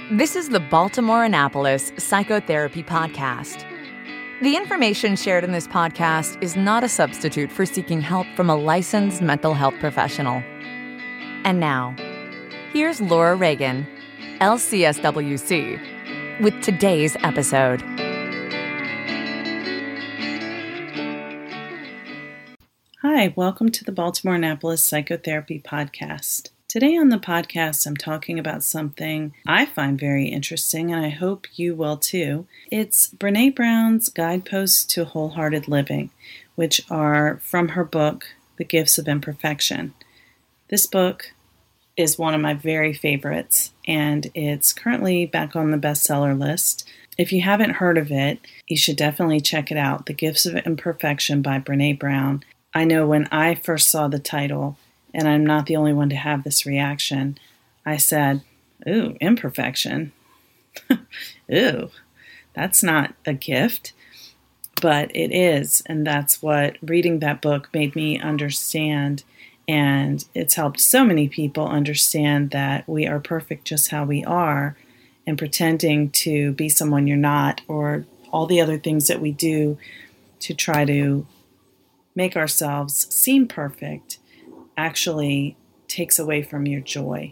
This is the Baltimore Annapolis Psychotherapy Podcast. The information shared in this podcast is not a substitute for seeking help from a licensed mental health professional. And now, here's Laura Reagan, LCSWC, with today's episode. Hi, welcome to the Baltimore Annapolis Psychotherapy Podcast. Today on the podcast, I'm talking about something I find very interesting, and I hope you will too. It's Brené Brown's Guideposts to Wholehearted Living, which are from her book, The Gifts of Imperfection. This book is one of my very favorites, and it's currently back on the bestseller list. If you haven't heard of it, you should definitely check it out, The Gifts of Imperfection by Brené Brown. I know when I first saw the title, and I'm not the only one to have this reaction, I said, ooh, imperfection. Ooh, that's not a gift. But it is, and that's what reading that book made me understand. And it's helped so many people understand that we are perfect just how we are, and pretending to be someone you're not, or all the other things that we do to try to make ourselves seem perfect actually takes away from your joy.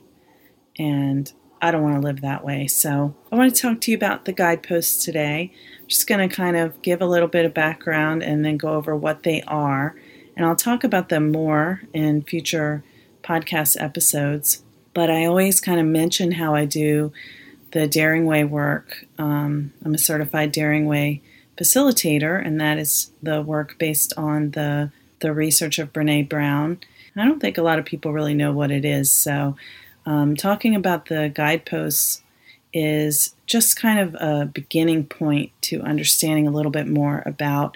And I don't want to live that way. So I want to talk to you about the guideposts today. I'm just going to kind of give a little bit of background and then go over what they are. And I'll talk about them more in future podcast episodes. But I always kind of mention how I do the Daring Way work. I'm a certified Daring Way facilitator, and that is the work based on the research of Brené Brown. I don't think a lot of people really know what it is, so talking about the guideposts is just kind of a beginning point to understanding a little bit more about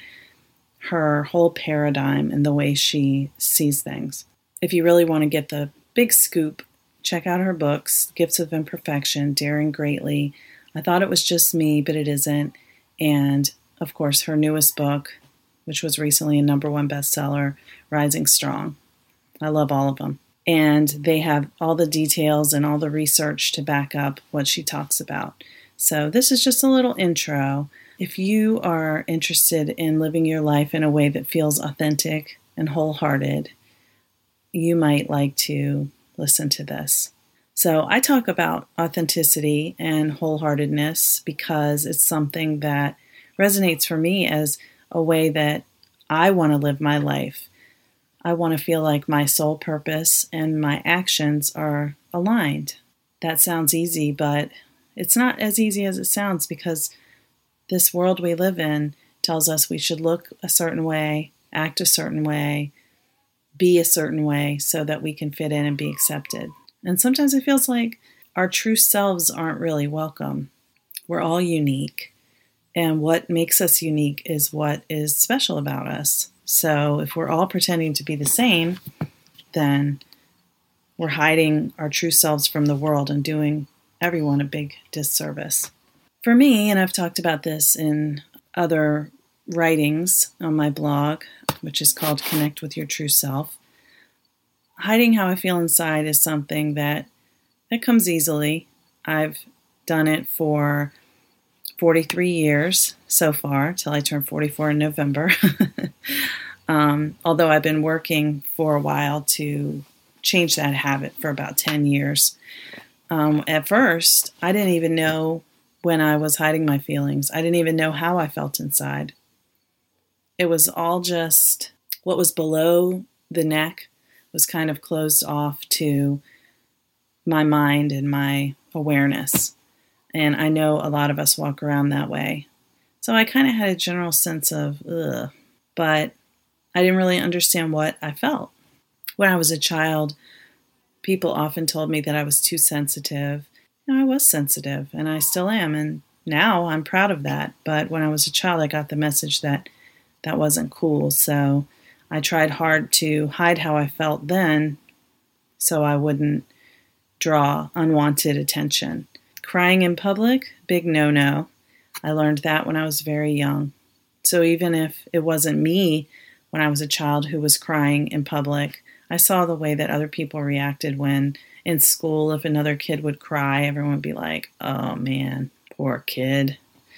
her whole paradigm and the way she sees things. If you really want to get the big scoop, check out her books, Gifts of Imperfection, Daring Greatly. I thought it was just me, but it isn't. And of course, her newest book, which was recently a #1 bestseller, Rising Strong. I love all of them. And they have all the details and all the research to back up what she talks about. So this is just a little intro. If you are interested in living your life in a way that feels authentic and wholehearted, you might like to listen to this. So I talk about authenticity and wholeheartedness because it's something that resonates for me as a way that I want to live my life. I want to feel like my sole purpose and my actions are aligned. That sounds easy, but it's not as easy as it sounds because this world we live in tells us we should look a certain way, act a certain way, be a certain way so that we can fit in and be accepted. And sometimes it feels like our true selves aren't really welcome. We're all unique. And what makes us unique is what is special about us. So if we're all pretending to be the same, then we're hiding our true selves from the world and doing everyone a big disservice. For me, and I've talked about this in other writings on my blog, which is called Connect with Your True Self, hiding how I feel inside is something that comes easily. I've done it for 43 years so far, till I turn 44 in November. Although I've been working for a while to change that habit for about 10 years. At first, I didn't even know when I was hiding my feelings. I didn't even know how I felt inside. It was all just what was below the neck was kind of closed off to my mind and my awareness. And I know a lot of us walk around that way. So I kind of had a general sense of, ugh, but I didn't really understand what I felt. When I was a child, people often told me that I was too sensitive. I was sensitive, and I still am, and now I'm proud of that. But when I was a child, I got the message that that wasn't cool. So I tried hard to hide how I felt then so I wouldn't draw unwanted attention. Crying in public, big no-no. I learned that when I was very young. So even if it wasn't me when I was a child who was crying in public, I saw the way that other people reacted when in school, if another kid would cry, everyone would be like, oh man, poor kid.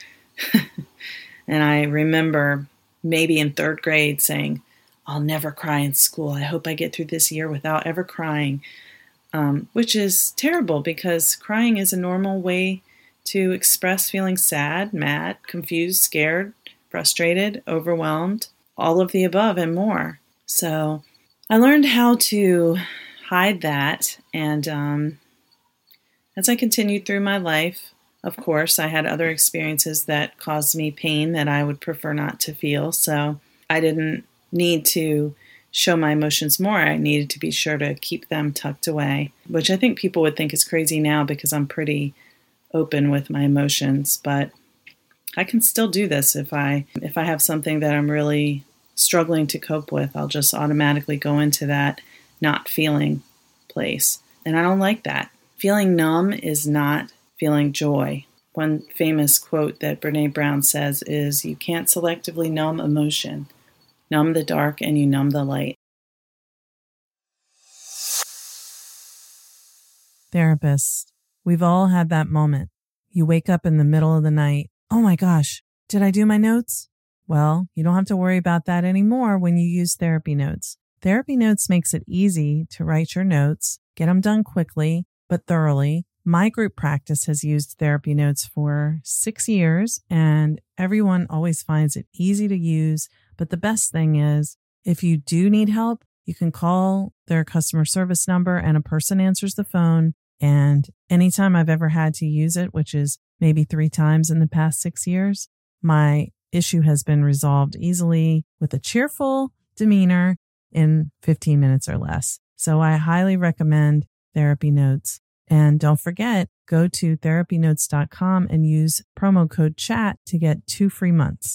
And I remember maybe in third grade saying, I'll never cry in school. I hope I get through this year without ever crying, which is terrible because crying is a normal way to express feeling sad, mad, confused, scared, frustrated, overwhelmed, all of the above and more. So I learned how to hide that. And as I continued through my life, of course, I had other experiences that caused me pain that I would prefer not to feel. So I didn't need to show my emotions more. I needed to be sure to keep them tucked away, which I think people would think is crazy now because I'm pretty open with my emotions. But I can still do this if I have something that I'm really struggling to cope with. I'll just automatically go into that not feeling place. And I don't like that. Feeling numb is not feeling joy. One famous quote that Brene Brown says is, you can't selectively numb emotion. Numb the dark and you numb the light. Therapists, we've all had that moment. You wake up in the middle of the night. Oh my gosh, did I do my notes? Well, you don't have to worry about that anymore when you use Therapy Notes. Therapy Notes makes it easy to write your notes, get them done quickly, but thoroughly. My group practice has used Therapy Notes for 6 years, and everyone always finds it easy to use. But the best thing is, if you do need help, you can call their customer service number and a person answers the phone. And anytime I've ever had to use it, which is maybe 3 times in the past 6 years, my issue has been resolved easily with a cheerful demeanor in 15 minutes or less. So I highly recommend Therapy Notes. And don't forget, go to therapynotes.com and use promo code CHAT to get 2 free months.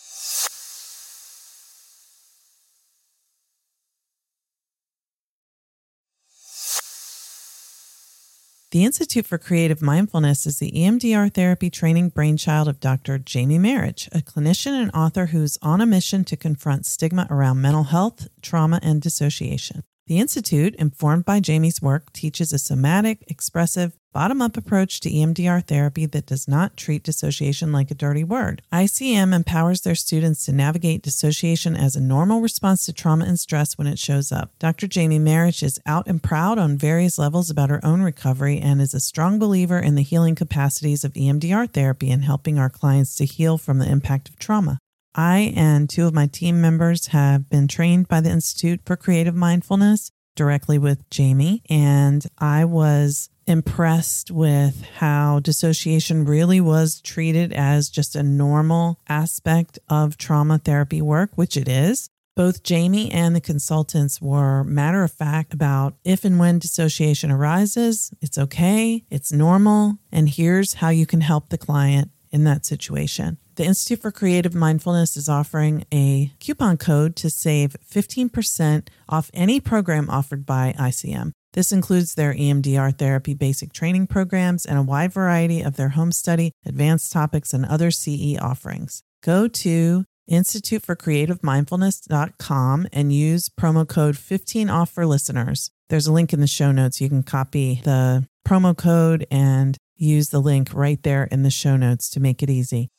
The Institute for Creative Mindfulness is the EMDR therapy training brainchild of Dr. Jamie Marich, a clinician and author who's on a mission to confront stigma around mental health, trauma, and dissociation. The Institute, informed by Jamie's work, teaches a somatic, expressive, bottom-up approach to EMDR therapy that does not treat dissociation like a dirty word. ICM empowers their students to navigate dissociation as a normal response to trauma and stress when it shows up. Dr. Jamie Marich is out and proud on various levels about her own recovery and is a strong believer in the healing capacities of EMDR therapy and helping our clients to heal from the impact of trauma. I and 2 of my team members have been trained by the Institute for Creative Mindfulness directly with Jamie, and I was impressed with how dissociation really was treated as just a normal aspect of trauma therapy work, which it is. Both Jamie and the consultants were matter of fact about if and when dissociation arises, it's okay, it's normal, and here's how you can help the client in that situation. The Institute for Creative Mindfulness is offering a coupon code to save 15% off any program offered by ICM. This includes their EMDR therapy basic training programs and a wide variety of their home study, advanced topics, and other CE offerings. Go to instituteforcreativemindfulness.com and use promo code 15OFF for listeners. There's a link in the show notes. You can copy the promo code and use the link right there in the show notes to make it easy.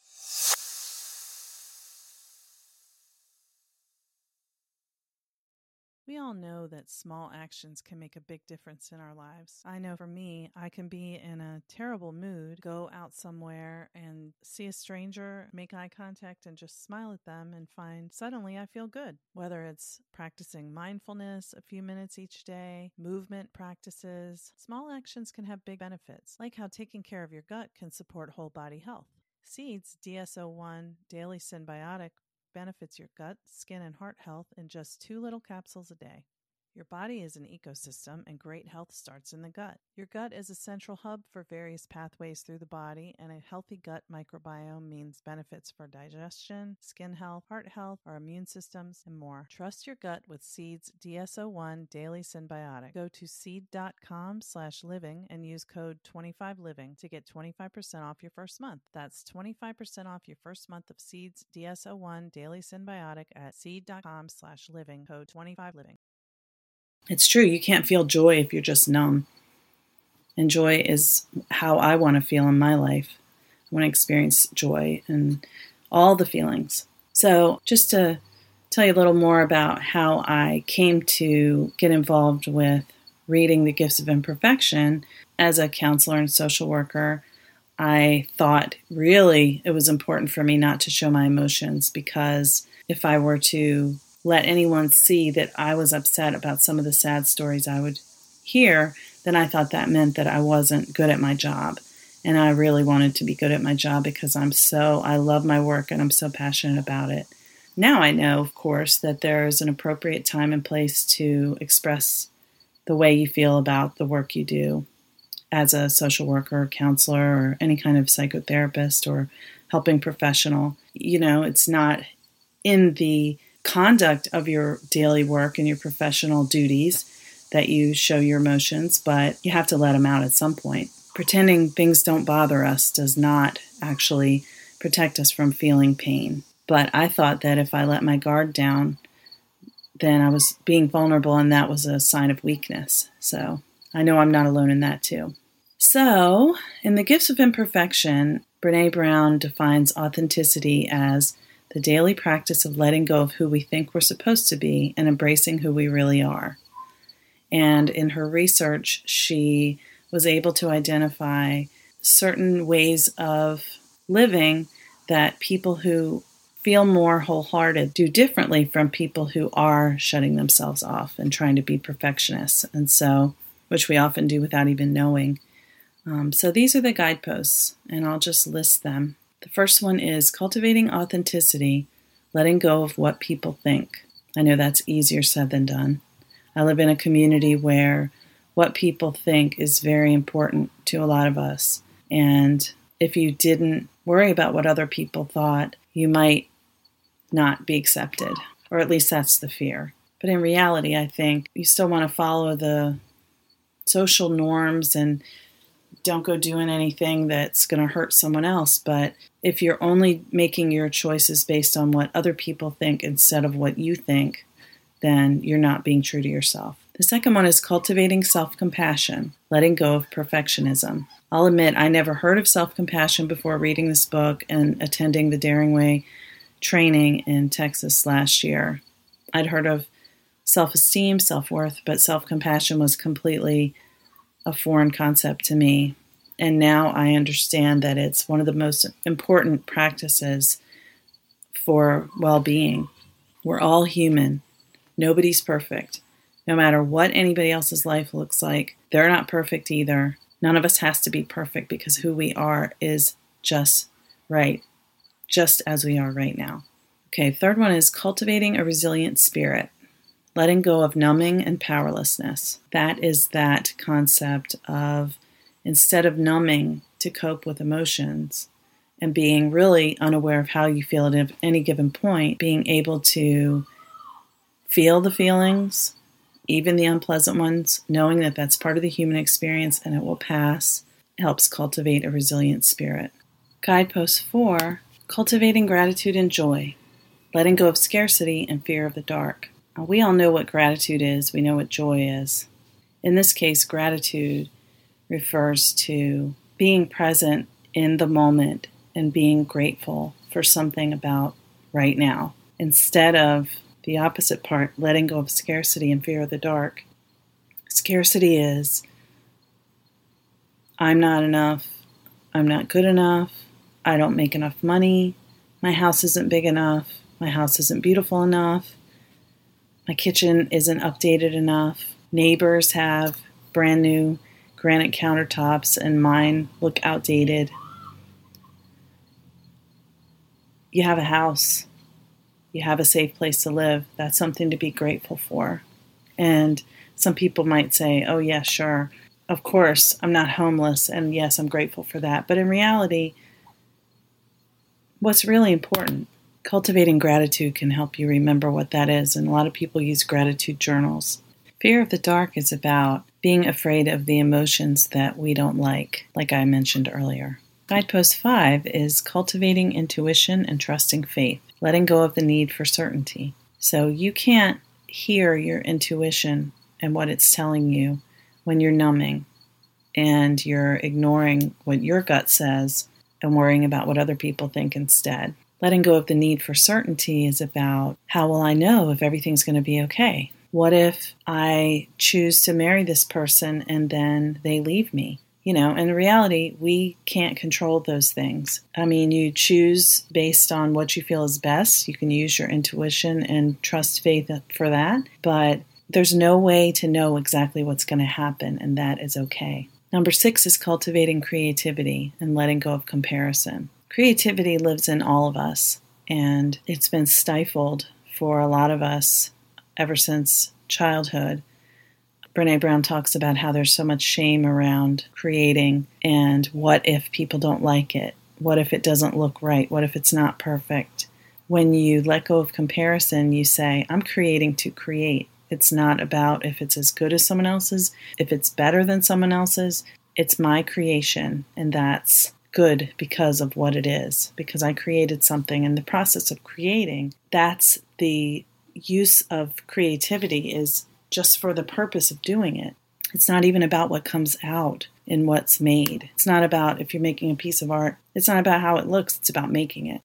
We all know that small actions can make a big difference in our lives. I know for me, I can be in a terrible mood, go out somewhere and see a stranger, make eye contact and just smile at them and find suddenly I feel good. Whether it's practicing mindfulness a few minutes each day, movement practices, small actions can have big benefits, like how taking care of your gut can support whole body health. Seeds DSO1 Daily Synbiotic benefits your gut, skin, and heart health in just 2 little capsules a day. Your body is an ecosystem, and great health starts in the gut. Your gut is a central hub for various pathways through the body, and a healthy gut microbiome means benefits for digestion, skin health, heart health, our immune systems, and more. Trust your gut with Seed's DSO1 Daily Synbiotic. Go to seed.com/living and use code 25living to get 25% off your first month. That's 25% off your first month of Seed's DSO1 Daily Synbiotic at seed.com/living, code 25living. it's true. You can't feel joy if you're just numb. And joy is how I want to feel in my life. I want to experience joy and all the feelings. So just to tell you a little more about how I came to get involved with reading The Gifts of Imperfection as a counselor and social worker, I thought really it was important for me not to show my emotions, because if I were to let anyone see that I was upset about some of the sad stories I would hear, then I thought that meant that I wasn't good at my job. And I really wanted to be good at my job because I love my work and I'm so passionate about it. Now I know, of course, that there's an appropriate time and place to express the way you feel about the work you do as a social worker, counselor, or any kind of psychotherapist or helping professional. It's not in the conduct of your daily work and your professional duties that you show your emotions, but you have to let them out at some point. Pretending things don't bother us does not actually protect us from feeling pain. But I thought that if I let my guard down, then I was being vulnerable, and that was a sign of weakness. So I know I'm not alone in that too. So in The Gifts of Imperfection, Brené Brown defines authenticity as the daily practice of letting go of who we think we're supposed to be and embracing who we really are. And in her research, she was able to identify certain ways of living that people who feel more wholehearted do differently from people who are shutting themselves off and trying to be perfectionists, and so, which we often do without even knowing. So these are the guideposts, and I'll just list them. The first one is cultivating authenticity, letting go of what people think. I know that's easier said than done. I live in a community where what people think is very important to a lot of us. And if you didn't worry about what other people thought, you might not be accepted, or at least that's the fear. But in reality, I think you still want to follow the social norms and don't go doing anything that's going to hurt someone else. But if you're only making your choices based on what other people think instead of what you think, then you're not being true to yourself. The second one is cultivating self-compassion, letting go of perfectionism. I'll admit I never heard of self-compassion before reading this book and attending the Daring Way training in Texas last year. I'd heard of self-esteem, self-worth, but self-compassion was completely a foreign concept to me. And now I understand that it's one of the most important practices for well-being. We're all human. Nobody's perfect. No matter what anybody else's life looks like, they're not perfect either. None of us has to be perfect because who we are is just right, just as we are right now. Okay, third one is cultivating a resilient spirit, letting go of numbing and powerlessness. That is that concept of instead of numbing to cope with emotions and being really unaware of how you feel at any given point, being able to feel the feelings, even the unpleasant ones, knowing that that's part of the human experience and it will pass, helps cultivate a resilient spirit. Guidepost 4, cultivating gratitude and joy, letting go of scarcity and fear of the dark. We all know what gratitude is. We know what joy is. In this case, gratitude refers to being present in the moment and being grateful for something about right now, instead of the opposite part, letting go of scarcity and fear of the dark. Scarcity is, I'm not enough, I'm not good enough, I don't make enough money, my house isn't big enough, my house isn't beautiful enough, my kitchen isn't updated enough, neighbors have brand new granite countertops and mine look outdated. You have a house. You have a safe place to live. That's something to be grateful for. And some people might say, oh, yeah, sure. Of course, I'm not homeless. And yes, I'm grateful for that. But in reality, what's really important, cultivating gratitude can help you remember what that is. And a lot of people use gratitude journals. Fear of the dark is about being afraid of the emotions that we don't like I mentioned earlier. Guidepost 5 is cultivating intuition and trusting faith, letting go of the need for certainty. So you can't hear your intuition and what it's telling you when you're numbing and you're ignoring what your gut says and worrying about what other people think instead. Letting go of the need for certainty is about, how will I know if everything's going to be okay? What if I choose to marry this person and then they leave me? In reality, we can't control those things. I mean, you choose based on what you feel is best. You can use your intuition and trust faith for that, but there's no way to know exactly what's going to happen, and that is okay. Number 6 is cultivating creativity and letting go of comparison. Creativity lives in all of us, and it's been stifled for a lot of us ever since childhood. Brené Brown talks about how there's so much shame around creating, and what if people don't like it? What if it doesn't look right? What if it's not perfect? When you let go of comparison, you say, I'm creating to create. It's not about if it's as good as someone else's, if it's better than someone else's. It's my creation, and that's good because of what it is, because I created something. In the process of creating, that's the use of creativity, is just for the purpose of doing it. It's not even about what comes out in what's made. It's not about, if you're making a piece of art, it's not about how it looks, it's about making it.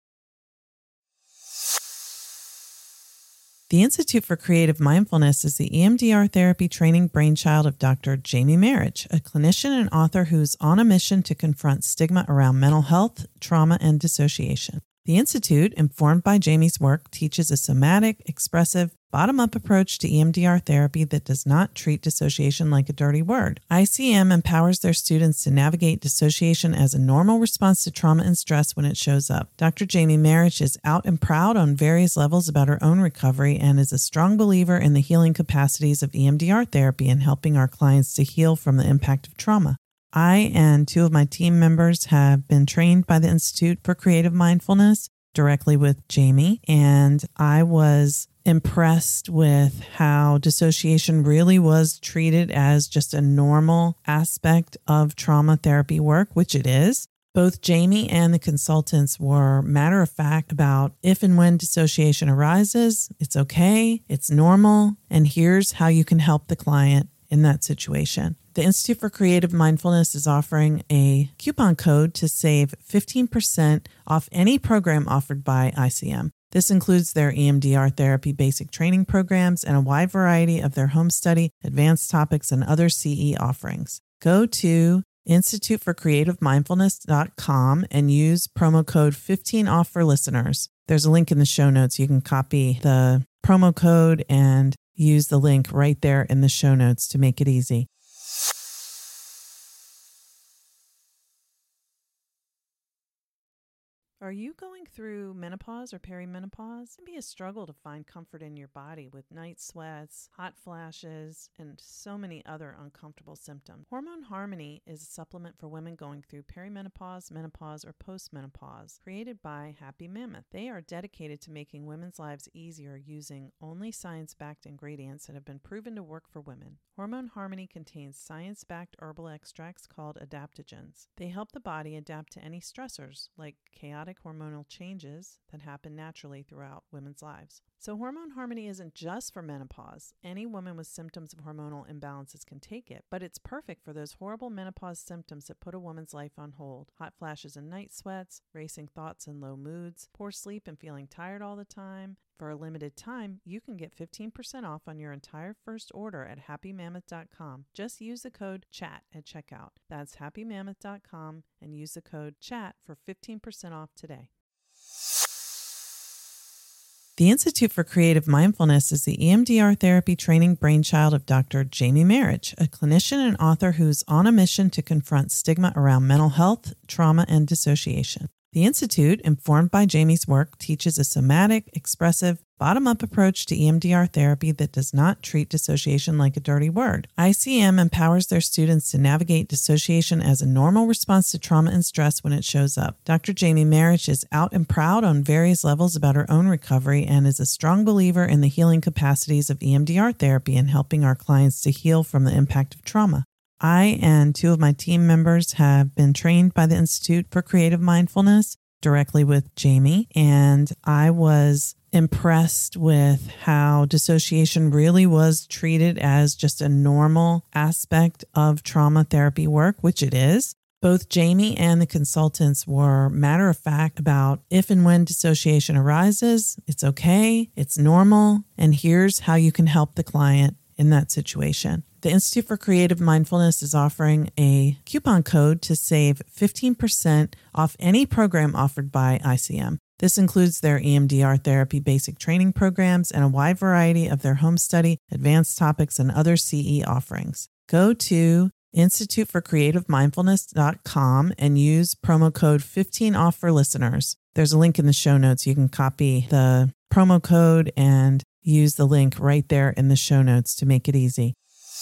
The Institute for Creative Mindfulness is the EMDR therapy training brainchild of Dr. Jamie Marich, a clinician and author who's on a mission to confront stigma around mental health, trauma, and dissociation. The Institute, informed by Jamie's work, teaches a somatic, expressive, bottom-up approach to EMDR therapy that does not treat dissociation like a dirty word. ICM empowers their students to navigate dissociation as a normal response to trauma and stress when it shows up. Dr. Jamie Marich is out and proud on various levels about her own recovery and is a strong believer in the healing capacities of EMDR therapy and helping our clients to heal from the impact of trauma. I and 2 of my team members have been trained by the Institute for Creative Mindfulness directly with Jamie, and I was impressed with how dissociation really was treated as just a normal aspect of trauma therapy work, which it is. Both Jamie and the consultants were matter of fact about if and when dissociation arises, it's okay, it's normal, and here's how you can help the client in that situation. The Institute for Creative Mindfulness is offering a coupon code to save 15% off any program offered by ICM. This includes their EMDR therapy basic training programs and a wide variety of their home study, advanced topics, and other CE offerings. Go to instituteforcreativemindfulness.com and use promo code 15OFF for listeners. There's a link in the show notes. You can copy the promo code and use the link right there in the show notes to make it easy. Are you going through menopause or perimenopause? It can be a struggle to find comfort in your body with night sweats, hot flashes, and so many other uncomfortable symptoms. Hormone Harmony is a supplement for women going through perimenopause, menopause, or postmenopause, created by Happy Mammoth. They are dedicated to making women's lives easier using only science-backed ingredients that have been proven to work for women. Hormone Harmony contains science-backed herbal extracts called adaptogens. They help the body adapt to any stressors, like chaotic hormonal changes that happen naturally throughout women's lives. So Hormone Harmony isn't just for menopause. Any woman with symptoms of hormonal imbalances can take it, but it's perfect for those horrible menopause symptoms that put a woman's life on hold. Hot flashes and night sweats, racing thoughts and low moods, poor sleep and feeling tired all the time. For a limited time, you can get 15% off on your entire first order at happymammoth.com. Just use the code CHAT at checkout. That's happymammoth.com and use the code CHAT for 15% off today. The Institute for Creative Mindfulness is the EMDR therapy training brainchild of Dr. Jamie Marich, a clinician and author who's on a mission to confront stigma around mental health, trauma, and dissociation. The Institute, informed by Jamie's work, teaches a somatic, expressive, bottom-up approach to EMDR therapy that does not treat dissociation like a dirty word. ICM empowers their students to navigate dissociation as a normal response to trauma and stress when it shows up. Dr. Jamie Marich is out and proud on various levels about her own recovery and is a strong believer in the healing capacities of EMDR therapy and helping our clients to heal from the impact of trauma. I and 2 of my team members have been trained by the Institute for Creative Mindfulness directly with Jamie, and I was impressed with how dissociation really was treated as just a normal aspect of trauma therapy work, which it is. Both Jamie and the consultants were matter of fact about if and when dissociation arises, it's okay, it's normal, and here's how you can help the client in that situation. The Institute for Creative Mindfulness is offering a coupon code to save 15% off any program offered by ICM. This includes their EMDR therapy basic training programs and a wide variety of their home study, advanced topics, and other CE offerings. Go to instituteforcreativemindfulness.com and use promo code 15OFF for listeners. There's a link in the show notes. You can copy the promo code and use the link right there in the show notes to make it easy.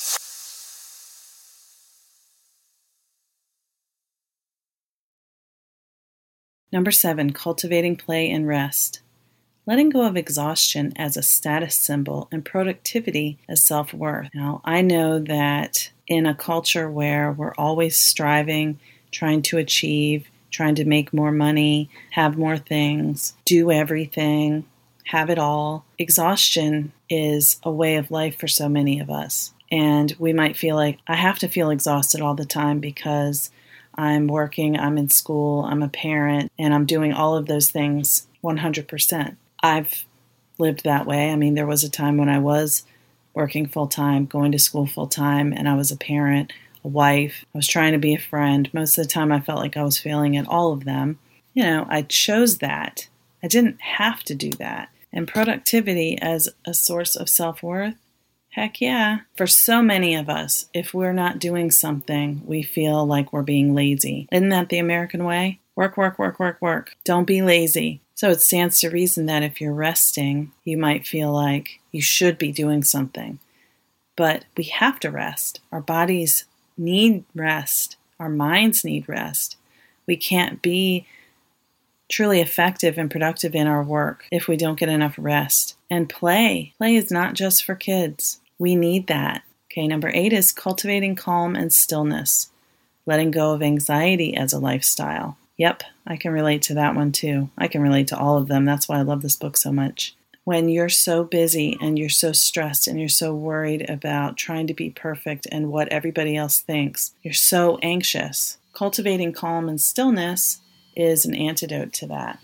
Number 7, cultivating play and rest. Letting go of exhaustion as a status symbol and productivity as self-worth. Now, I know that in a culture where we're always striving, trying to achieve, trying to make more money, have more things, do everything, have it all, exhaustion is a way of life for so many of us. And we might feel like, I have to feel exhausted all the time because I'm working, I'm in school, I'm a parent, and I'm doing all of those things 100%. I've lived that way. I mean, there was a time when I was working full-time, going to school full-time, and I was a parent, a wife. I was trying to be a friend. Most of the time I felt like I was failing at all of them. You know, I chose that. I didn't have to do that. And productivity as a source of self-worth, heck yeah. For so many of us, if we're not doing something, we feel like we're being lazy. Isn't that the American way? Work, work, work, work, work. Don't be lazy. So it stands to reason that if you're resting, you might feel like you should be doing something. But we have to rest. Our bodies need rest. Our minds need rest. We can't be truly effective and productive in our work if we don't get enough rest. And play. Play is not just for kids. We need that. Okay, number 8 is cultivating calm and stillness. Letting go of anxiety as a lifestyle. Yep, I can relate to that one too. I can relate to all of them. That's why I love this book so much. When you're so busy and you're so stressed and you're so worried about trying to be perfect and what everybody else thinks, you're so anxious. Cultivating calm and stillness is an antidote to that.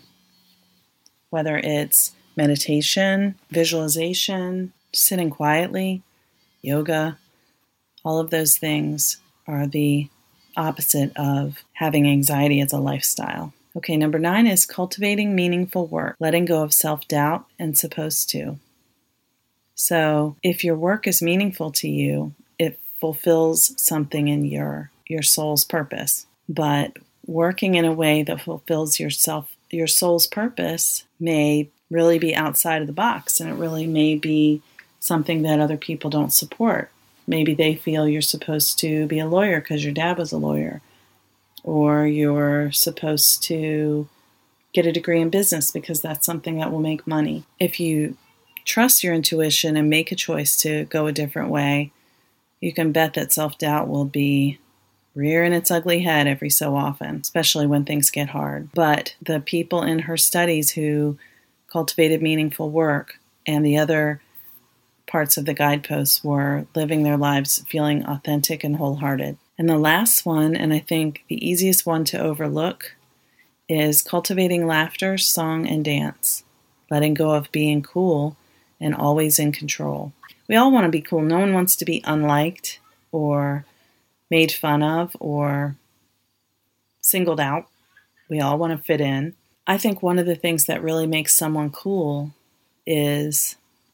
Whether it's meditation, visualization, sitting quietly, yoga, all of those things are the opposite of having anxiety as a lifestyle. Okay, number 9 is cultivating meaningful work, letting go of self-doubt and supposed to. So if your work is meaningful to you, it fulfills something in your soul's purpose. But working in a way that fulfills your soul's purpose may really be outside of the box, and it really may be something that other people don't support. Maybe they feel you're supposed to be a lawyer because your dad was a lawyer, or you're supposed to get a degree in business because that's something that will make money. If you trust your intuition and make a choice to go a different way, you can bet that self-doubt will be rearing its ugly head every so often, especially when things get hard. But the people in her studies who cultivated meaningful work and the other parts of the guideposts were living their lives feeling authentic and wholehearted. And the last one, and I think the easiest one to overlook, is cultivating laughter, song, and dance. Letting go of being cool and always in control. We all want to be cool. No one wants to be unliked or made fun of or singled out. We all want to fit in. I think one of the things that really makes someone cool is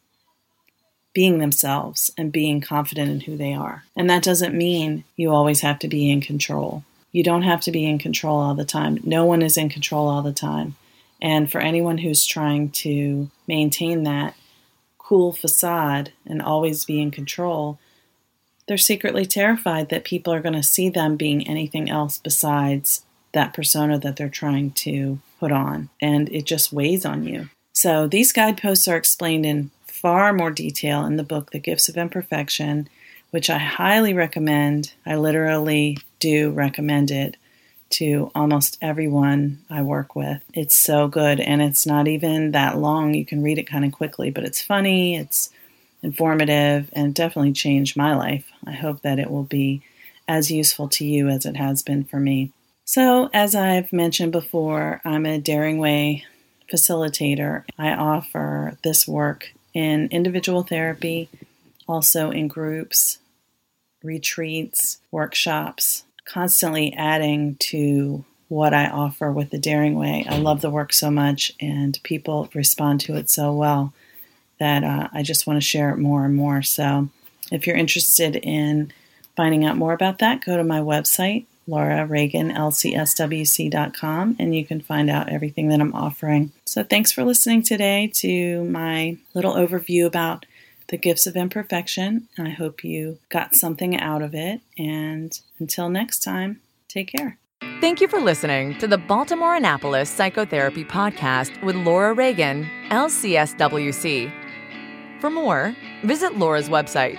being themselves and being confident in who they are. And that doesn't mean you always have to be in control. You don't have to be in control all the time. No one is in control all the time. And for anyone who's trying to maintain that cool facade and always be in control, they're secretly terrified that people are going to see them being anything else besides that persona that they're trying to put on. And it just weighs on you. So these guideposts are explained in far more detail in the book, The Gifts of Imperfection, which I highly recommend. I literally do recommend it to almost everyone I work with. It's so good, and it's not even that long. You can read it kind of quickly, but it's funny, it's informative, and definitely changed my life. I hope that it will be as useful to you as it has been for me. So, as I've mentioned before, I'm a Daring Way facilitator. I offer this work in individual therapy, also in groups, retreats, workshops, constantly adding to what I offer with the Daring Way. I love the work so much, and people respond to it so well that I just want to share it more and more. So if you're interested in finding out more about that, go to my website, LauraReaganLCSWC.com, and you can find out everything that I'm offering. So thanks for listening today to my little overview about the gifts of imperfection. I hope you got something out of it. And until next time, take care. Thank you for listening to the Baltimore Annapolis Psychotherapy Podcast with Laura Reagan, LCSWC. For more, visit Laura's website,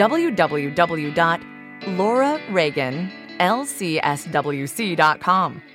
www.LauraReaganLCSWC.com.